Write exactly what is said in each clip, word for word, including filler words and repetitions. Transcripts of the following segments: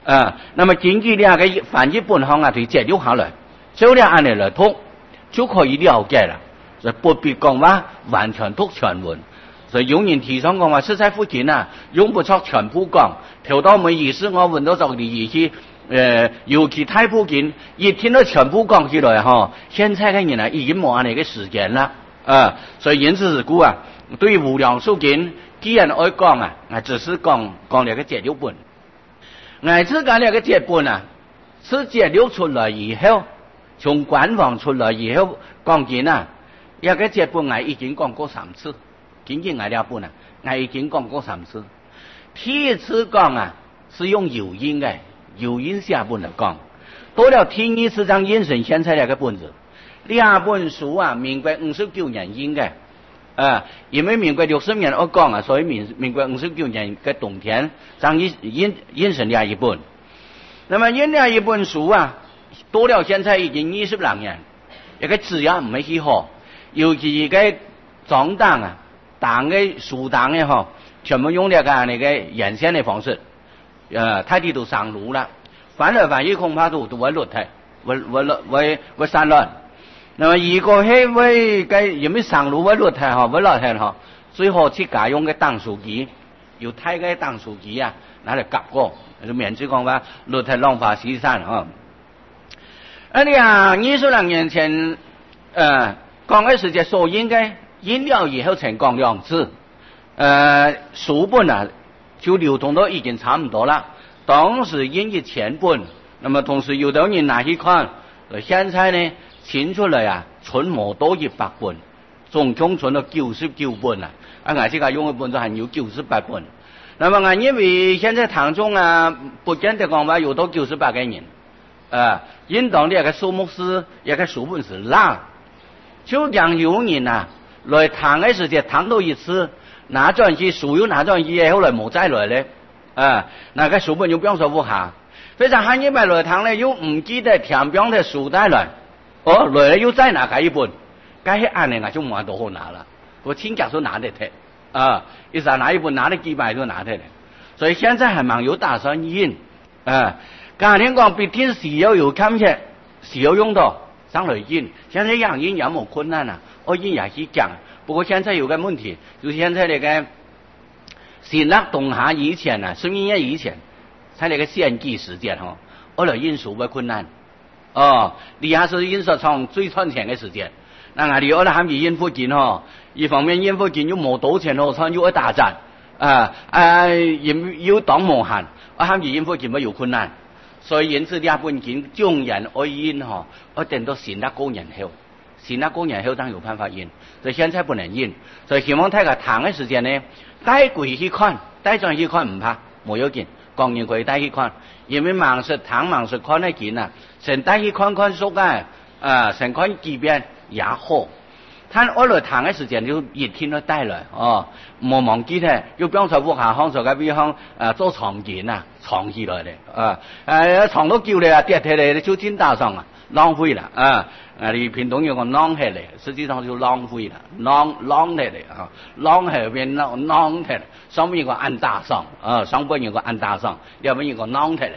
啊，那么根據呢個翻譯本行啊，對節錄下來，做了安尼來讀，就可以了解啦。所以不必講話完全讀全文。所以有人提倡講話，實在附近啊，用不着全部講，調到冇意思，我揾到就啲意思。誒，尤其太附近，一聽到全部講起來嗬，現在嘅人啊已經冇安尼嘅時間啦。啊，所以因此是故啊，對無量數經，既然愛講啊，我只是講講呢個節錄本。我自家呢個節本啊，是節錄出來以後，從官方出來以後講緊啊，一個節本我已經講過三次，僅僅我呢本啊，我已經講過三次。第一次講啊，是用有音嘅，有音下本嚟講。到了第二次章印成現在呢個本子。兩本書啊，民國五十九年印嘅，啊，因為民國六十年我講啊，所以民民國五十九年嘅冬天，將印印印成了一本。那麼印了一本書啊，到了現在已經二十兩年，一個質量唔係幾好，尤其一個總檔啊，檔嘅書檔嘅嗬，全部用呢個那個沿線嘅方式，呃，太地都上路啦，翻來翻去恐怕都都會落體，會會會會散亂。那麼如果係為嘅有咩上路會落體嗬，會落體嗬，最好去家用嘅檔書機，要睇嘅檔書機啊，拿嚟夾過，就免之講話落體浪費時間嗬。啊你啊，二十兩年前，呃，講嘅時間所印嘅印了以後才講兩次，呃，書本啊就流通到已經差唔多啦。當時印一千本，那麼同時有的人拿去看，現在呢？請出來啊，存冇多一百本，總共存到九十九本啊！啊，我自家用嘅本就係有九十八本。那麼我因為現在堂中啊，不見得講話有到九十八個人，啊，應當呢個數目是一個書本是啦。就讓有人啊來堂嘅時間堂到一次，拿轉去書又拿轉去，後來冇再來咧，啊，那個書本又變咗唔下。非常罕見，來堂咧又唔記得填表嘅書帶來。哦，來了又再拿開一本，該係安尼我就冇多好拿了。我親家說拿得睇，啊，一時拿一本拿了幾百就拿得了。所以現在還蠻有打算印，啊，家庭講必定需要有看見，需要用到上來印。現在樣印也冇困難啊，我印也去講。不過現在有個問題，就是現在那個新納東夏以前啊，十一年以前，在那個獻祭時間哦，我來印書會困難。哦，你還是印刷廠最賺錢嘅時間。那我哋我哋喊住印附近嗬，一方面印附近又冇賭錢咯，廠又一打賺，啊啊，又又擋無限，我喊住印附近咪有困難。所以因此呢本件中人愛印嗬，我等到新納工人後，新納工人後當有辦法印，所以現在不能印。所以希望大家談嘅時間呢，帶回去看，帶上去看唔怕，冇要緊。講完可以帶去看，因為盲實堂盲實看得見啊，先帶去看看書啊，啊，先看幾遍也好。但我來堂嘅時間就一天都帶來，哦，冇忘記咧，要幫手屋下康所嘅邊行誒做藏件啊，藏起來咧，啊，誒藏到叫你啊跌起嚟，你就天打上啊，浪費啦，啊。啊！你平東有個啷起嚟，實際上就浪費啦，啷啷起嚟啊，啷喺邊啷啷起嚟，上面有個安大上啊，上邊有個安大上，下邊有個啷起嚟。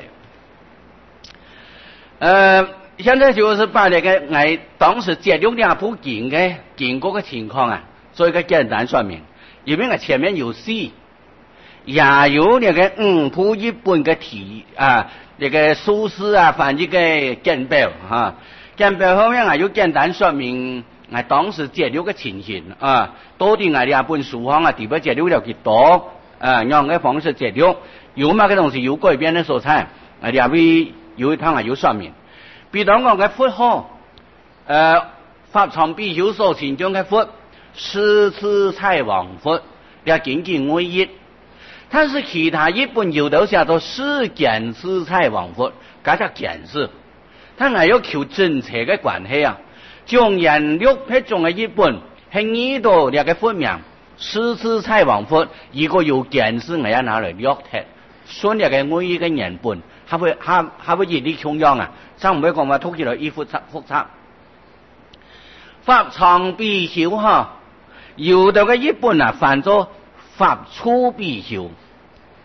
呃，現在就是把那個我當時節錄兩部經嘅經過嘅情況啊，做一個簡單說明。因為我前面有詩，也有那個五部一本嘅題啊，那個書詩啊，翻譯嘅簡表啊。簡表後面我有簡單說明我當時節錄嘅情形啊，到底我哋一本書行啊，點樣節錄了幾多啊？用嘅方式節錄，有乜嘅東西有改變嘅素材，我哋會有一趟啊有說明。比如講嘅佛號，誒法藏必修所前中嘅佛，十次蔡王佛，也僅僅為一。但是其他一本有的寫到四件四蔡王佛，加上件事。他係要求正邪嘅關係啊，將人六撇中嘅一本係呢度兩個佛名，四次蔡王佛，如果有件事我要拿來略睇，所以兩個每一個人本，還會還還會熱力重樣啊，真唔會講話突起來一複雜複雜。法藏必修哈，有的嘅一本啊，翻作法處必修。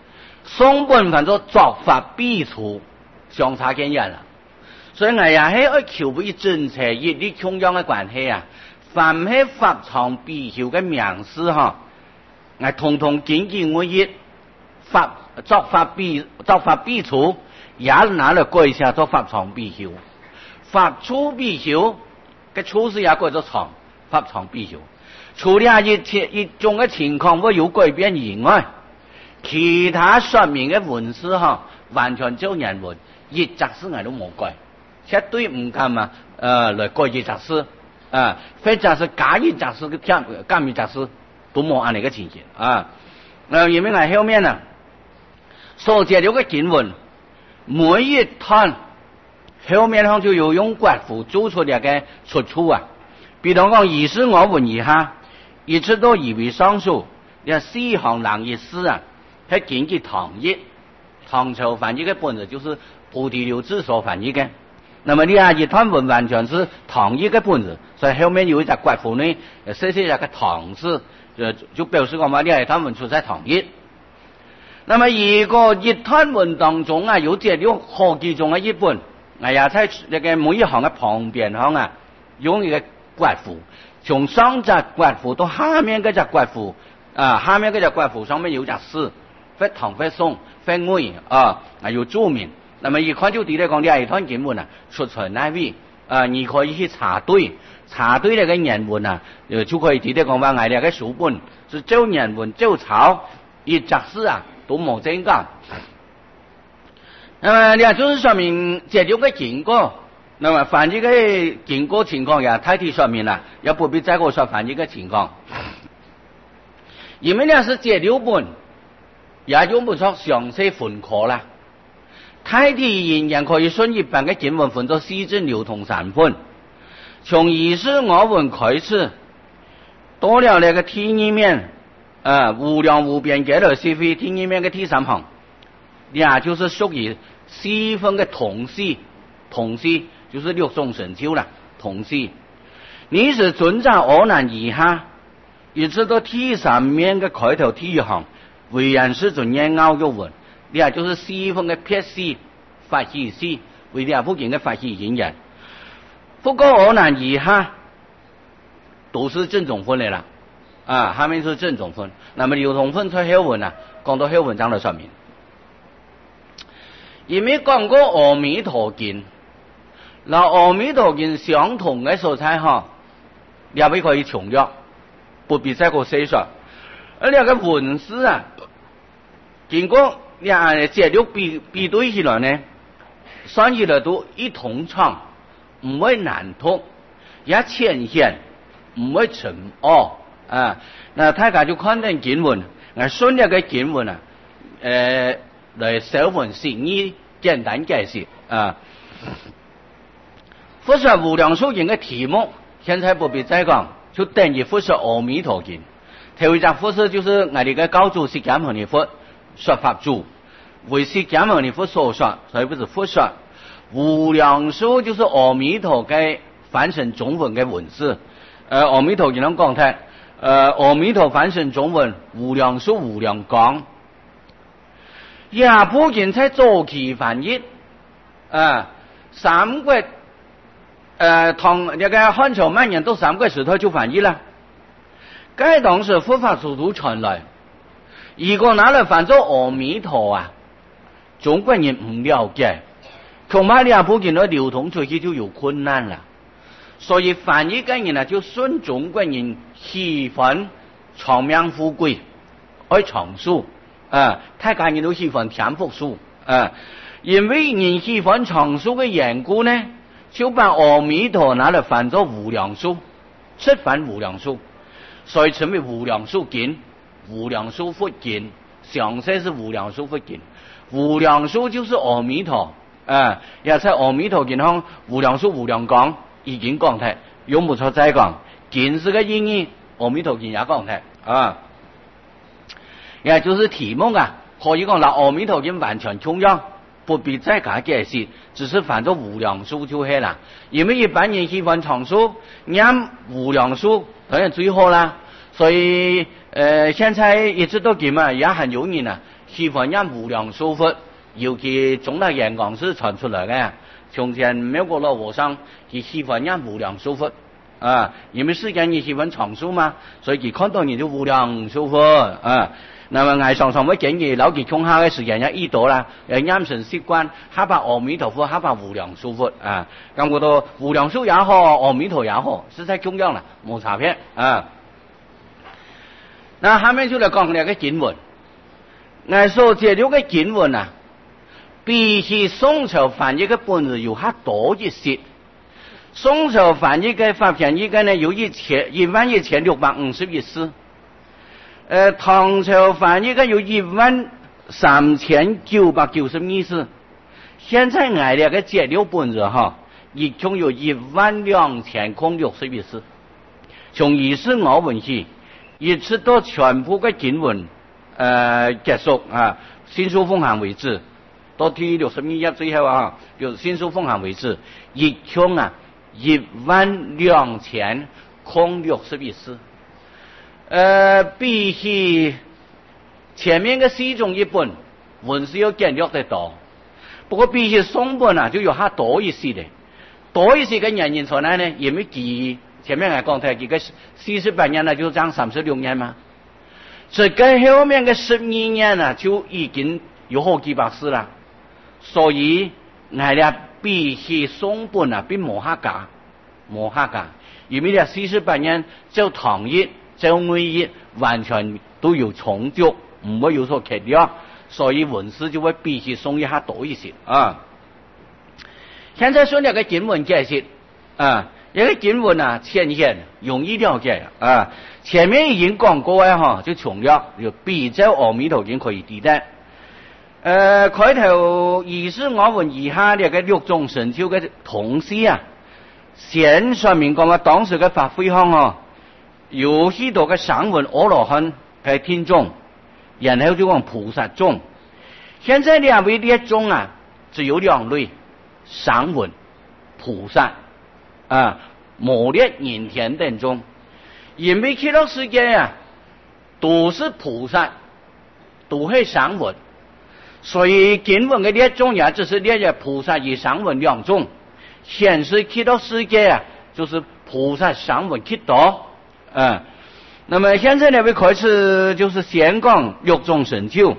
宋本反作作法必除，相差见远了。所以我也係愛求為正邪業力中央嘅關係啊，凡係法藏必修嘅名詞哈，我通通緊緊我一法作法必作法必除，也拿嚟改下做法藏必修，法除必修嘅處事也改做藏，法藏必修。除了一切一種嘅情況會有改變以外，其他說明嘅文字哈，完全照原文，一則是我都冇改。絕對唔敢嘛，呃，來改一則詩，啊，或者是假一則詩嘅加加一則詩，都冇按呢個情形啊。呃，因為喺後面呢，所借了個經文，每一段後面上就有用刮胡做出嚟嘅出處啊。比如講，以是我聞以下，一直都以為上述，你四行人意思啊，係根據唐譯，唐朝翻譯嘅本子就是菩提流智所翻譯嘅。那麼呢一段文完全是唐譯嘅本子，所以後面有一隻刮胡呢，寫寫一個唐字，就就表示講話呢一段文出在唐譯。那麼如果一段文當中啊，有借了好幾種嘅譯本，我也在那個每一行嘅旁邊行啊，用一個刮胡，從上隻刮胡到下面嗰隻刮胡，啊，下面嗰隻刮胡上面有隻詩，非唐非宋非魏啊，啊有注明。那麼一看就知道講呢一段經文啊，出在哪位啊？你可以去查對，查對那個原文啊，就可以知道講話我哋嘅書本是照原文照抄，一則詩啊都冇增加。那麼呢就是說明這兩個經過，那麼翻譯嘅經過情況也太體說明啦，也不必再過說翻譯嘅情況。因為呢是這兩本，也用不着詳細分科啦。太體仍然可以順一般嘅經文分作四正流通三分，從以是我聞開始，到了那個第二面，啊無量無邊嘅來是非第二面嘅第三行，也就是屬於四分嘅同時，同時就是六種神咒啦，同時。你是遵照阿難以下，一直到第三面嘅開頭第一行，唯然是准念拗有文。你啊就是四分嘅撇絲法喜絲，為啲啊附近嘅法喜顯人，不過我難以下都是正總分嚟啦，啊，下面是正總分。那麼流通分出後文啊，講到後文章嚟說明，因為講過阿彌陀經，嗱阿彌陀經相同嘅素材哈，你也可以重約，不必再過細說。而呢個文字啊，經過你啊，這六比比對起來呢，算起來都一同唱，唔會難讀，也淺顯，唔會沉奧啊。那大家就看見經文，我順呢個經文啊，誒、呃，來小文釋義，簡單解釋啊。佛說無量壽經嘅題目，現在不必再講，就等於佛說阿彌陀經。頭一隻佛說就是我哋嘅教主釋迦牟尼佛。說法主為釋迦牟尼佛所說，所以不是佛說。無量壽就是阿彌陀嘅翻成中文嘅文字，呃，阿彌陀經能講睇，呃，阿彌陀翻成中文，無量壽無量光。也普遍在早期翻譯，啊，三國，呃，唐那個漢朝末年到三國時代就翻譯啦。該當時佛法速度傳來。如果拿來翻做阿彌陀啊，中國人唔了解，恐怕你也普遍的流通出去就有困難了。所以翻譯嘅人啊，就順中國人喜歡長命富貴，愛長壽啊，大家人都喜歡添福壽啊。因為人喜歡長壽嘅緣故呢，就把阿彌陀拿來翻做無量壽，出翻無量壽，所以稱為無量壽經。無量壽佛經，詳細是無量壽佛經。無量壽就是阿彌陀，啊，也在阿彌陀經上，無量壽無量光已經講睇，用不着再講。經是個意義，阿彌陀經也講睇，啊，也就是題目啊，可以講拿阿彌陀經完全同樣，不必再加解釋，只是翻做無量壽就係啦。因為一般人喜歡長壽，念無量壽當然最好啦，所以。呃，現在一直都咁啊，也很容易呢， 喜欢让无量寿佛，尤其中大演讲是传出来的。从前美国老和尚他喜欢让无量寿佛啊，因为世间也喜欢长寿嘛，所以他看到你就无量寿佛啊。那么我常常會建議老結衝下嘅時間一遇到啦，誒啱成習慣，哈巴阿彌陀佛，哈巴無量壽佛啊，咁我都無量壽也好，阿彌陀也好，實在中央啦，冇差別啊。那下面就嚟講呢個經文，我所借了嘅經文啊，比起宋朝翻譯嘅本子有下多一些。宋朝翻譯嘅發現譯嘅呢有一千一萬一千六百五十一字。呃，唐朝翻譯嘅有一萬三千九百九十二字，現在我哋嘅資料本子哈，一共有一萬兩千空六十一字。從二是我文起，一直到全部嘅經文呃結束啊，新書奉行為止，到第六十二頁最後啊，就新書奉行為止，一共啊一萬兩千空六十一字。呃，比起前面嘅四種譯本，文字要簡略得多。不過比起宋本啊，就有下多一些的，多一些嘅原因在哪呢？因為佢前面我講睇，佢嘅四十八年呢，就漲三十六年嘛。這個後面嘅十二年啊，就已經有好幾百字啦。所以我哋比起宋本啊，並冇下價，冇下價。因為呢四十八年就唐譯。就每一完全都有重疊，唔會有所缺掉，所以文字就會比起宋一下多一些啊。現在說呢個經文解釋啊，一個經文啊淺顯容易了解啊。前面已經講過嘅哈，就重要就比較阿彌陀經可以抵得。呃，開頭二是我文以下呢個六種神咒嘅同時啊，先說明講啊，當時嘅法會上哦。有許多嘅聲聞阿羅漢嘅聽眾，然後就講菩薩眾。現在兩位列眾啊，只有兩類：聲聞、菩薩啊，冇列人天等眾。因為極樂世界啊，都是菩薩，都係聲聞，所以經文嘅列眾也只是列咗菩薩與聲聞兩種。顯示極樂世界啊，就是菩薩聲聞極多。啊，那麼現在呢位開始就是先講六種神咒，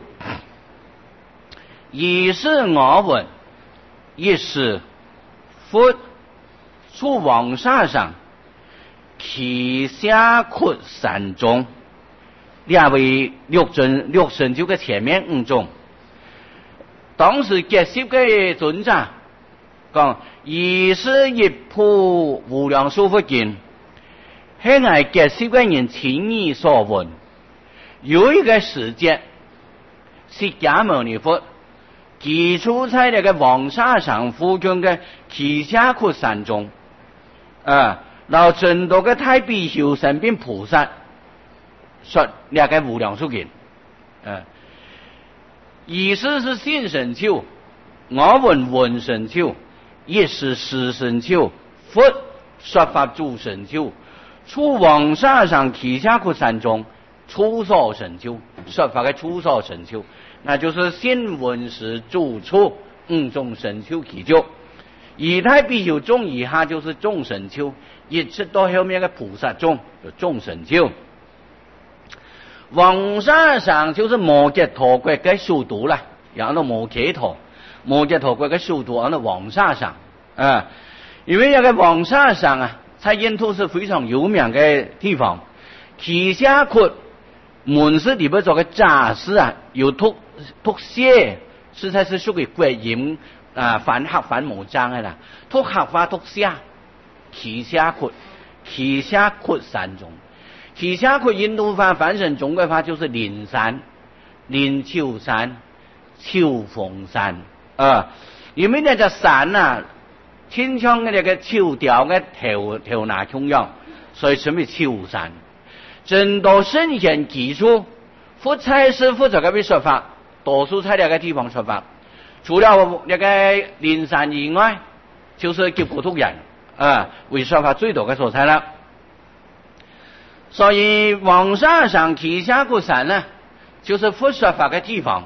一是我聞，一是佛，出王沙上，其下括三種，兩位六種六神咒嘅前面五種，當時結識嘅尊者講，一是一部無量壽佛經。係我結識嘅人親耳所聞，有一個時節，釋迦牟尼佛寄出在那個王沙上附近嘅耆闍窟山中，啊，然後眾多嘅大比丘身邊菩薩說那個無量壽經，啊，意思是信神咒，我聞聞神咒，一是實神咒，佛說法住神咒。出王沙上耆闍窟山中，出所神咒，說法嘅出所神咒，那就是信聞實住處五種神咒其中。以太比丘眾以下就是眾神咒，一直到後面嘅菩薩眾就眾神咒。王沙上就是摩羯陀國嘅首都啦，然後摩羯陀，摩羯陀國嘅首都喺度王沙上啊，因為那個王沙上啊。在印度是非常有名嘅地方，耆闍窟門市裏邊做嘅扎師啊，有讀讀寫，實在是屬於國嚴啊反黑反無章嘅啦，讀黑法讀寫，耆闍窟，耆闍窟山中，耆闍窟印度話翻成中國話就是靈山、靈鷲山、秋風山啊，因為呢隻山啊。天窗嘅呢個秋調嘅頭頭拿中央，所以稱為秋山。真多聖賢記述，佛差師傅就咁樣說法，多數在呢個地方說法。除了呢個靈山以外，就是吉普土人啊，為說法最多嘅所在啦。所以王沙上耆闍窟山呢，就是佛說法嘅地方。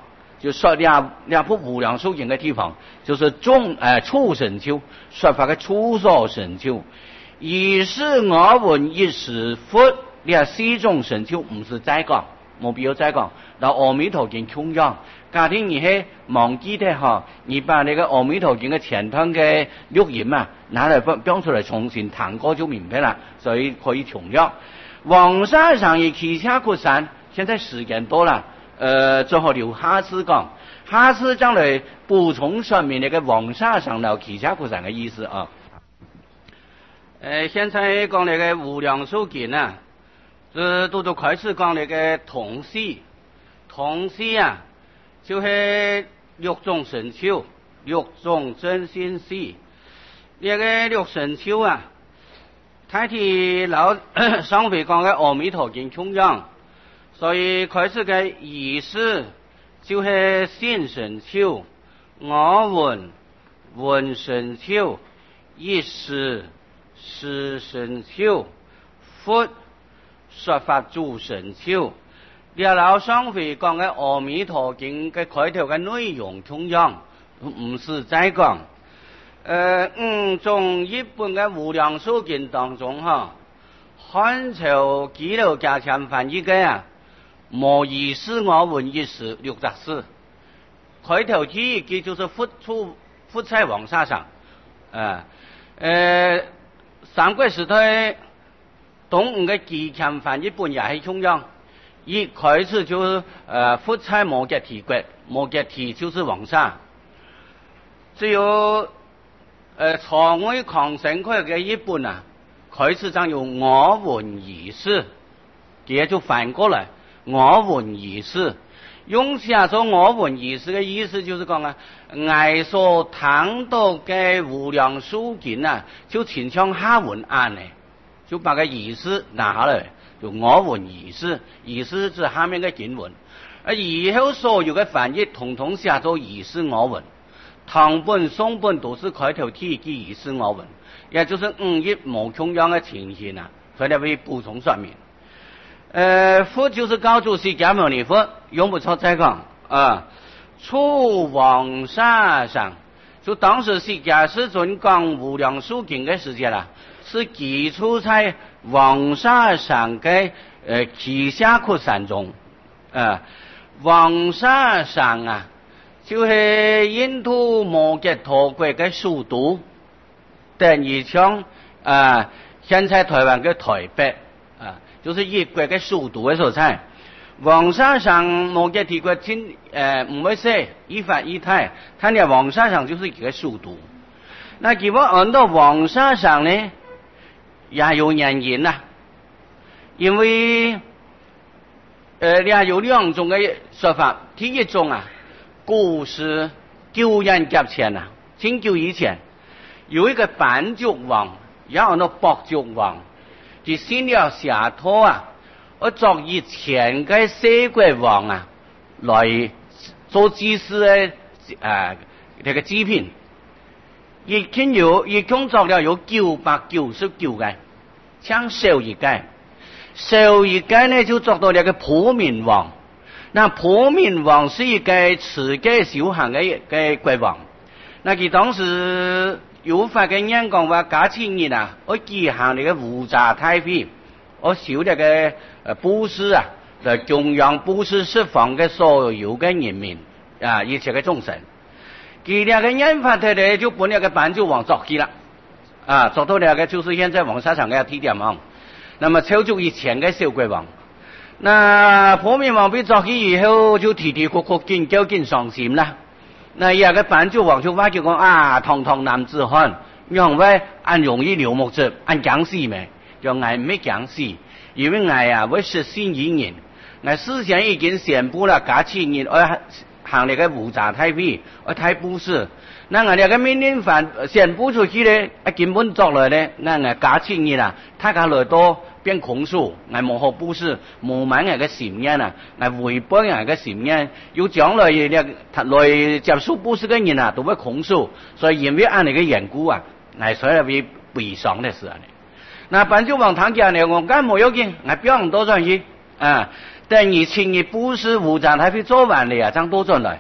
就说两两部无量寿经的地方，就是众呃畜生丘说法的初所神丘，以是我闻一时佛两四种神丘唔是再讲，冇必要再讲。到阿弥陀经穷样，家庭你係忘記的哈，你把那個阿彌陀經嘅前堂嘅錄音啊，拿來放標出來重新彈過就明白了，所以可以重樣。黃沙上也旗下擴散，現在時間多了，呃，最後留下次講，下次將來補充說明那個黃沙上到旗下擴散嘅意思啊。呃，現在講那個無量壽經啊，呃，都都開始講那個同時。同時啊，就係六種神咒，六種真心事。呢個六神咒啊，睇睇老上回講嘅阿彌陀經重樣，所以開始嘅儀式就係先神咒、我聞、聞神咒、一時、時神咒、佛說法主神咒。呢老上回講嘅阿彌陀經嘅開頭嘅內容同樣，唔是再講。誒，五種一般嘅無量壽經當中，哈，漢朝記錄加強翻譯嘅啊，無一事我聞一時六十四，開頭第一句就是佛出佛在黃沙上，誒，誒，三國時代東吳嘅記強翻譯本也係同樣。一開始就是呃佛在摩羯提國，摩羯提就是黃沙。只有呃曹魏康成開嘅一本啊，開始將有我聞一事，佢就反過來我聞一事。用下咗我聞一事嘅意思就是講啊，我所談到嘅無量壽經啊，就傾向下文案咧，就把個意思拿下來。就我聞意思，意思是下面嘅經文，而以後所有嘅翻譯統統寫咗意思我聞，唐本、宋本都是開頭第一句意思我聞，也就是五譯冇同樣嘅情形啊，所以會補充說明。呃，佛就是告訴釋迦牟尼佛，用不着再講啊，出黃沙上，就當時釋迦世尊講無量壽經嘅時間啦。是基礎在黃沙上嘅呃旗下擴散中，啊，黃沙上啊，就係印度摩羯陀國嘅首都，等於像啊現在台灣嘅台北啊，就是一國嘅首都嘅所在。黃沙上摩羯陀國真誒唔會說一法一態，睇嚟黃沙上就是一個首都。那如果按到黃沙上呢？也有原因啦，因為呃也有兩種嘅說法。第一種啊，古時久遠劫前啊，很久以前有一個班族王，然後呢博族王，就先要下託啊，我作以前嘅四國王啊來做祭祀嘅啊這個祭品。一共有一共作了有九百九十九個，像首一個，首一個呢就做到了個普明王。那普明王是一個持戒修行嘅嘅國王。那佢當時有法嘅人講話假千年啊，我舉行呢個無雜太平，我修呢個誒布施啊，來供養布施釋放嘅所有嘅人民啊，一切嘅眾生。佢兩個人法睇嚟就本兩個班就王作起了，啊，做到兩個就是現在黃沙上嘅提點王。那麼超足以前嘅小國王，那普明王被作起以後就提提哭哭見究見傷心啦。那兩個班就王就話叫講啊，堂堂男子漢，讓wij按容易流目子按講事咩？叫我沒講事，因為我啊會實現一年，我事先已經宣布了假千年我行那個無雜太平，我太布施。那我哋個命令法宣布出去咧，啊根本作來咧，那我假千年啦，他家來多變空數，我冇好布施，冇滿我嘅善因啊，我回報我嘅善因，要將來咧來接受布施嘅人啊，都會空數，所以因為按你嘅緣故啊，我所以會悲傷的事啊。那班主王堂家呢，我梗冇要緊，我表唔多上去啊。等你請你布施無雜太平做完了啊，將多轉來，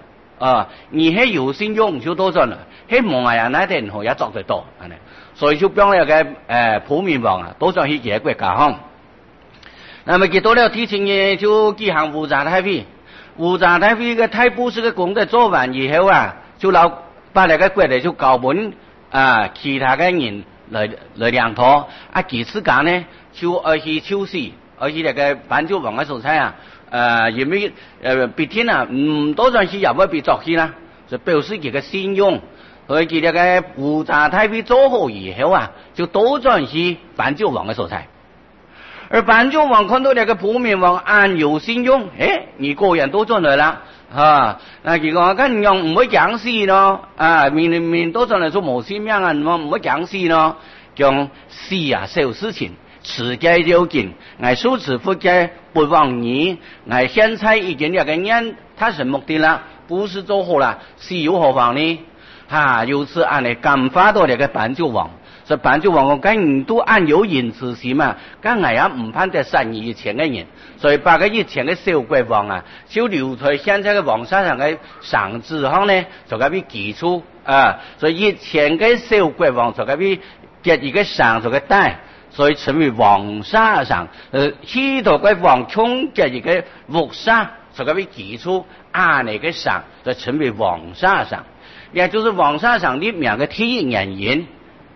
啊，你迄有信用就多咗啦，迄蒙啊人那啲人也作得多，安尼，所以就變了個誒普面王啊，多咗去幾個國家項。那麼佢到了提前嘅就舉行烏雜大會，烏雜大會嘅太布施嘅功德做完以後啊，就留把那個國嚟就交本啊其他嘅人來來領妥，啊其次間呢就而去超市，而去那個板橋王嘅所在啊。誒，因為誒別天啊，唔多陣時入去別作去啦，就表示佢嘅信用。所以佢哋嘅烏雜大會做好以後啊，就多陣時板橋王嘅所在。而板橋王看到那個普面王安有信用，誒，你個人都進來啦，啊，那佢講咁樣唔會講事咯，啊，面面都進來做冇信命啊，唔會講事咯，講事啊小事情。持戒要緊，我受持佛戒不忘你，我現在已經有個人，他是目的啦，不是做好啦，是有何妨呢？哈，由此按嚟感化到那個板橋王，所以板橋王我跟都按有仁慈心嘛，咁我也唔判得善以前嘅人，所以把個以前嘅小國王啊，就留在現在嘅皇山上嘅上之後呢，就咁樣記出啊，所以以前嘅小國王就咁樣結一個上就個帶。所以成為黃沙上，呃，許多個黃衝嘅一個木沙，就咁樣記出按那個上，就成為黃沙上。也就是黃沙上裏面嘅天意原因。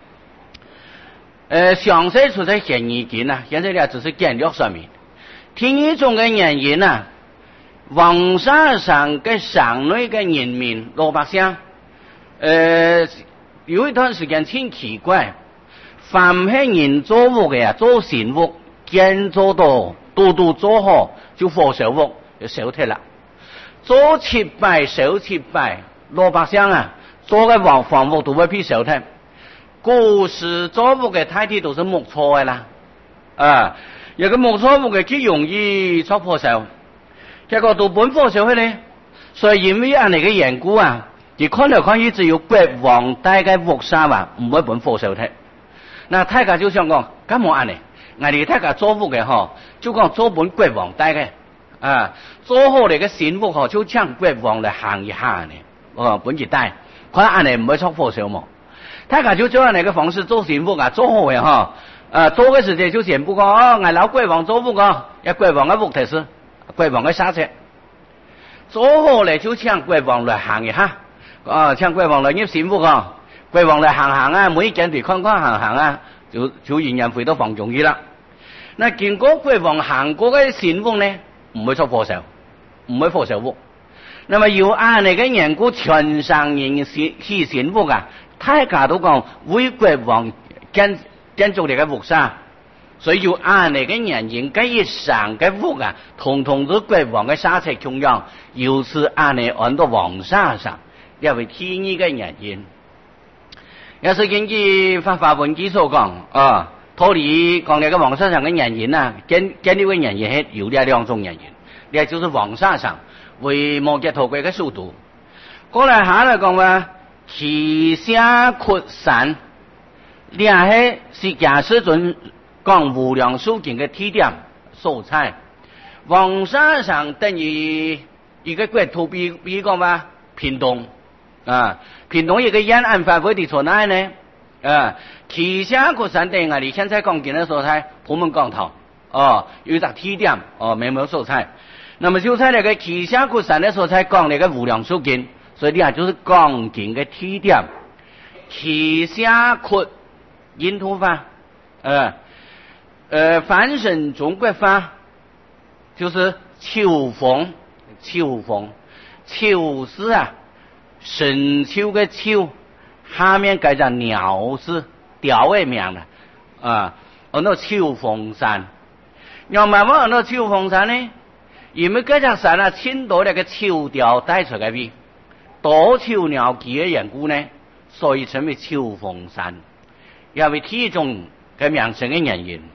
呃，詳細出在顯意見啊，現在呢只是簡略說明。天意中嘅原因啊，黃沙上嘅上內嘅人民老百姓，呃，有一段時間挺奇怪。凡係人做屋嘅啊，做善屋，建做到度度做好，就火燒屋就燒鐵啦。做失敗燒失敗，老百姓啊，做嘅房房屋都會被燒鐵。古時做屋嘅大體都是木錯嘅啦，啊，有個木錯屋嘅極容易出火燒，結果到本火燒去咧，所以因為按嚟嘅緣故啊，而看來看去只有國王帶嘅屋沙啊，唔會本火燒鐵。那大家就想講，咁冇按呢？我哋大家做屋嘅嗬，就講做本國王帶嘅，啊，做好嚟嘅善屋嗬，就請國王嚟行一下呢，哦，本節帶，佢按呢唔會出火燒冇。大家就照按呢個方式做善屋啊，做好嘅嗬，啊，做嘅時間就全部講，哦，我老國王做屋個，一國王嘅屋提示，國王嘅沙車，做好嚟就請國王嚟行一下，啊，請國王嚟入善屋個。國王嚟行行啊，每一間地框框行行啊，就就人人回到房中去啦。那經過國王行過嘅善屋呢，唔會出火燒，唔會火燒屋。那麼要按呢個緣故，全上人去善屋啊，大家都講為國王建建築嚟嘅屋沙，所以要按呢個原因，這一上嘅屋啊，統統都國王嘅沙石中央，由此按呢按到黃沙上，因為天意嘅原因。要是根據法華文記所講啊，托里講那個黃沙上嘅原因啊，建建立嘅原因係有呢兩種原因，呢就是黃沙上為摩羯陀國嘅首都。過來下來講話，旗下擴散，呢係是假設準講無量壽經嘅地點所在。黃沙上等於一個國土，比比講話屏東。啊，屏東一個沿岸範圍的所在呢，啊，旗下擴散等啊，你現在講緊的所在，普門港頭，哦，有一個地點，哦，沒有所在。那麼就在那個旗下擴散的所在講那個無量壽經，所以呢就是講緊嘅地點。旗下擴印度法，呃，呃，翻成中國法就是秋風，秋風，秋是啊。深秋嘅秋，下面改成鳥字，調嘅名啦，啊，按到秋風山，又慢慢按到秋風山呢，因為嗰隻山啊，青島那個秋調帶出嚟嘅，多秋鳥記嘅緣故呢，所以稱為秋風山，因為其中嘅名稱嘅原因。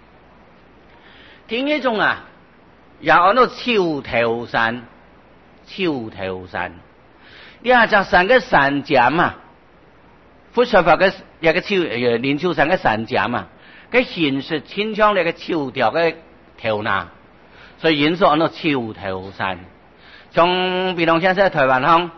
另一種啊，又按到秋頭山，秋頭山。呢下就山嘅山澗嘛，佛說法嘅一個秋誒連秋山嘅山澗嘛，佢顯示清楚你嘅秋調嘅頭拿，所以因所按到秋頭山。從比如現在台灣鄉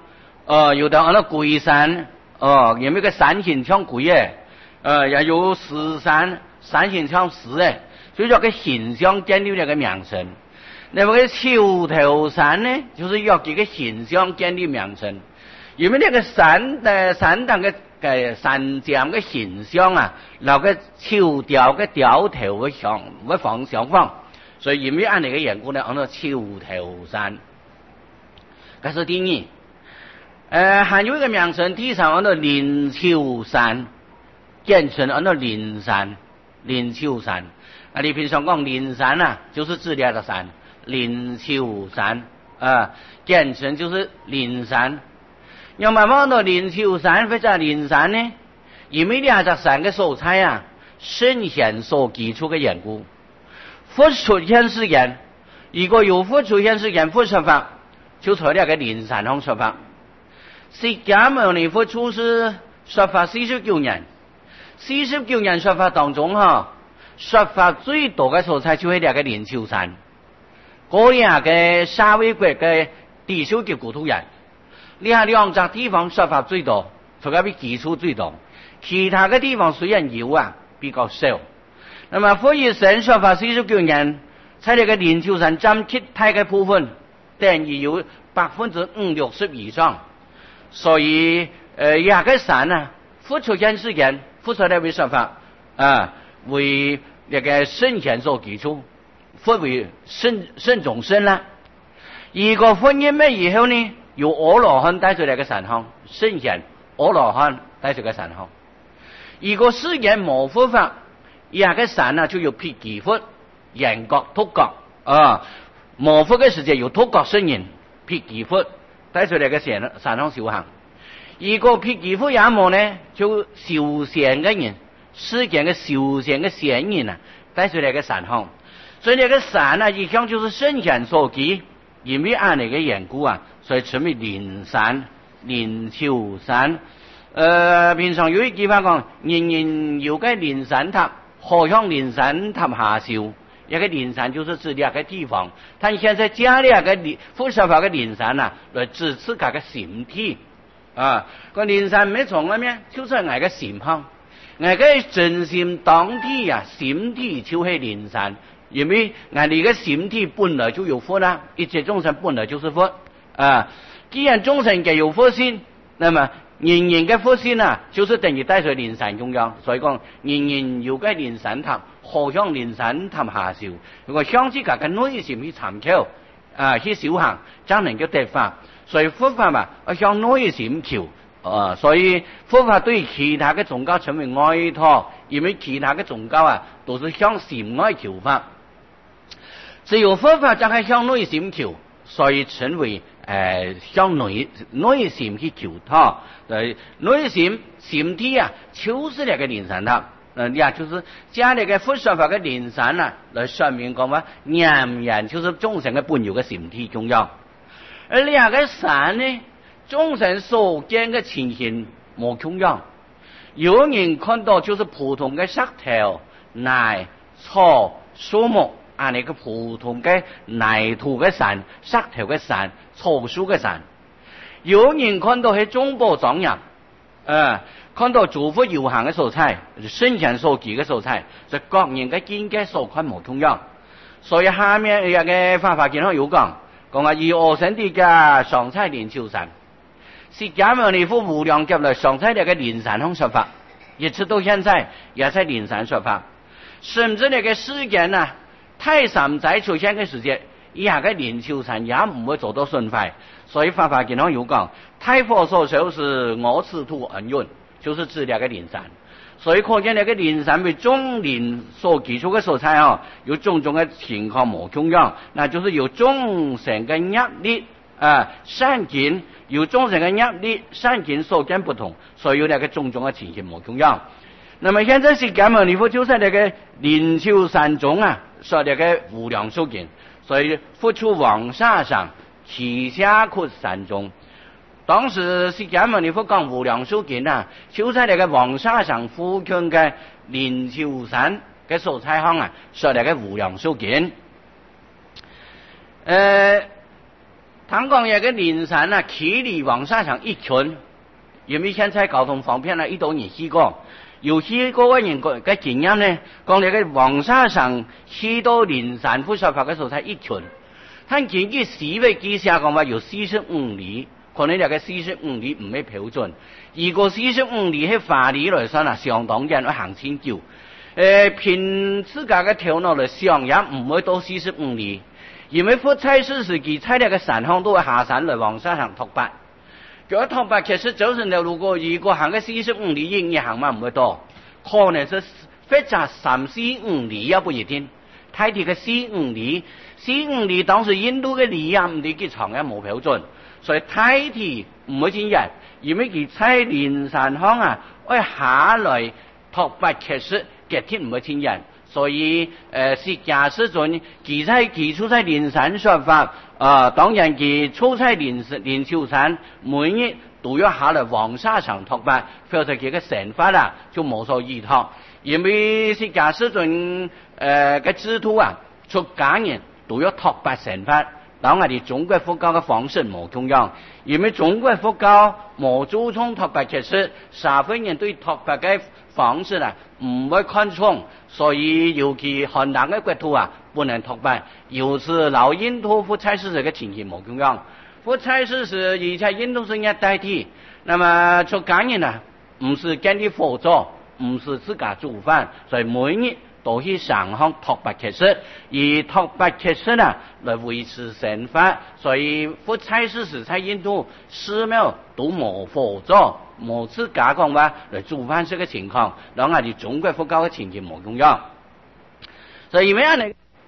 呃，有的按照龟山，哦、呃，有没有个山形像龟诶？呃，也有石山，山形像石诶，所以说个形象建立了个名称。那么个球头山呢，就是要几个形象建立名称。因为那个山的山当个个山尖个形象啊，那个球雕个雕头个向个方向方，所以因为按那个缘故呢，按照球头山。这是第二。呃，还有一个名称，第三按照灵丘山，简称按照灵山，灵丘山。啊，你平常讲灵山啊，就是指那个山，灵丘山啊，简称就是灵山。要慢慢到灵丘山或者灵山呢，因为两只山的素材啊，圣贤所基础的缘故。佛出现事件，如果有佛出现事件，佛说法就从那个灵山上说法。释迦牟尼佛出世说法四十九年，四十九年说法当中哈，说法最多的素材就是那个灵丘山，嗰两个沙维国的地修的国土人。呢兩笪地方說法最多，除咗比基礎最多，其他嘅地方雖然有啊，比較少。那麼佛一生說法四十九年，在呢個靈丘山佔其他嘅部分，等於有百分之五六十以上。所以，呃，一個山啊，佛出現事件，佛出嚟為說法啊，為呢個聖賢所基礎，佛為聖聖眾生啦。如果佛一咩以後呢？由阿羅漢帶出嚟嘅神行，聖賢阿羅漢帶出嘅神行。如果世間冇佛法，一個神啊就有辟支佛、人覺、突覺啊，冇佛嘅時節有突覺聖人、辟支佛帶出嚟嘅神神行修行。如果辟支佛也冇呢，就修仙嘅人，世間嘅修仙嘅仙人啊，帶出嚟嘅神行。所以呢個神啊，一向就是聖賢所基。因為按那個緣故啊，所以稱為靈山、靈丘山。呃，平常有一句話講，人人有個靈山塔，何向靈山塔下修？一個靈山就是指兩個地方，但現在加兩個佛說法嘅靈山啊，來指自家嘅形體啊。個靈山咩從來咩？就是我嘅心行，我嘅真心當體啊，心體就係靈山。因為我哋嘅心體本來就有佛啦，一切眾生本來就是佛啊。既然眾生嘅有佛心，那麼人人嘅佛心啊，就是等於帶在靈山中央。所以講，人人有個靈山塔，何向靈山塔下修？如果向自家嘅內心去參考啊，去修行，才能夠得法。所以佛法嘛，要向內心求啊。所以佛法對其他嘅宗教稱為外道，因為其他嘅宗教啊，都是向心外求法。只有佛法才係向內心求，所以稱為誒向內內心去求他。對，內心心體啊，就是那個靈山塔。嗯，也就是將那個佛說法嘅靈山啊，來說明講話，人人就是眾生嘅本有嘅心體重要。而兩個山呢，眾生所見嘅情形冇重要。有人看到就是普通嘅石頭、泥、草、樹木。按那個普通嘅泥土嘅山、石頭嘅山、草樹嘅山，有人看到係中部莊嚴，誒，看到諸佛有行嘅素材，聖賢所記嘅素材，就各人嘅見解所看無同樣。所以下面有個法華經上有講，講話以我生啲嘅上菜靈丘山，釋迦牟尼佛無量劫來上菜呢個靈山上說法，一直到現在也在靈山說法，甚至呢個世間啊。太上仔出現嘅時節，以下嘅靈丘山也唔會做到順快，所以法華經上有講，太佛所修是我此土恩潤，就是指兩個靈山。所以可見呢個靈山為眾靈所基礎嘅素材啊，有種種嘅情況無同樣，那就是有眾生嘅業力啊善根，有眾生嘅業力善根所見不同，所以有呢個種種嘅情形無同樣。那麼現在釋迦牟尼佛就在那個靈丘山中啊，說那個無量壽經，所以佛出王沙上，其下括山中。當時釋迦牟尼佛講無量壽經啊，就在那個王沙上附近嘅靈丘山嘅所在行啊，說那個無量壽經。呃， 唐讲一个灵山啊，距离黄沙场一群，因为现在交通方便啦，一到人去过，有些嗰個人個嘅經驗呢，講你嘅黃沙場去到靈山附設法嘅時候才一群，但根據市域記下講話有四十五里，可能你嘅四十五里唔係標準，如果四十五里喺法理來說啊，相當人去行千久，誒、呃，憑自家嘅頭腦嚟想也唔會到四十五里。因為福差事時期，在那個山上都會下山來往沙上拓跋。嗰拓跋其實就是呢，如果如果行個四十五里，應該行嘛唔會多，可能是或者三四五里也不一定。睇睇個四五里，四五里當時印度嘅里啊，唔知幾長也冇標準，所以睇睇唔會真人，因為佢喺靈山鄉啊，會下來拓跋其實嘅天唔會真人。所以，呃，是假使準，佢在佢出在靈山說法，呃，當然佢出在靈靈丘山，每日都要下來黃沙場拓跋，否則佢嘅成法啦就冇所依託。因為是假使準，呃，嘅制度啊，出家人都要拓跋成法。當我哋中國佛教嘅方式冇同樣，因為中國佛教冇注重拓跋，其實社會人對拓跋嘅方式啊唔會看重，所以尤其漢人嘅國土啊不能拓跋。有時老印度福差事實嘅情形冇同樣，福差事實以前印度是一代替，那麼出家人啊唔是跟啲佛祖，唔是自家做飯，所以每日都去上行拓跋其實，而拓跋其實呢來維持生法，所以福差事實在印度寺廟都冇佛祖。冇自家講話嚟做翻這個情況，讓我哋中國佛教嘅情形冇同樣，所以咩樣嚟？